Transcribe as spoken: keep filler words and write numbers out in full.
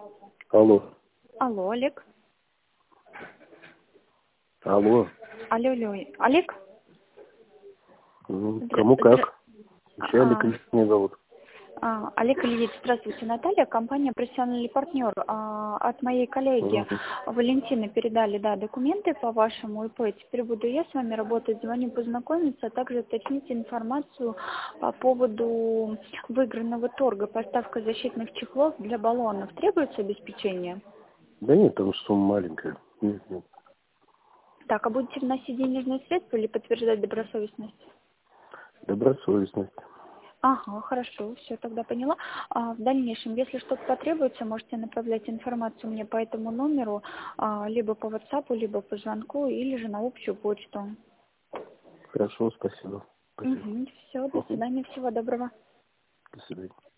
Алло. Алло, Олег. Алло. Алло, алло. Олег? Ну, Здра- кому здра- как? Вообще Олег а, Ильич меня зовут. а, Олег Ильич, здравствуйте, Наталья, компания «Профессиональный партнер». А, от моей коллеги Мгм. Валентины передали, да, документы по вашему ИП. Теперь буду я с вами работать, звоню познакомиться, а также уточнить информацию по поводу выигранного торга. Поставка защитных чехлов для баллонов. Требуется обеспечение? Да нет, там сумма маленькая. Нет, нет. Так, а будете вносить денежные средства или подтверждать добросовестность? Добросовестность. Ага, хорошо, все, тогда поняла. А в дальнейшем, если что-то потребуется, можете направлять информацию мне по этому номеру, а, либо по WhatsApp, либо по звонку, или же на общую почту. Хорошо, спасибо. Спасибо. Угу, все, до Мгм. свидания, всего доброго. До свидания.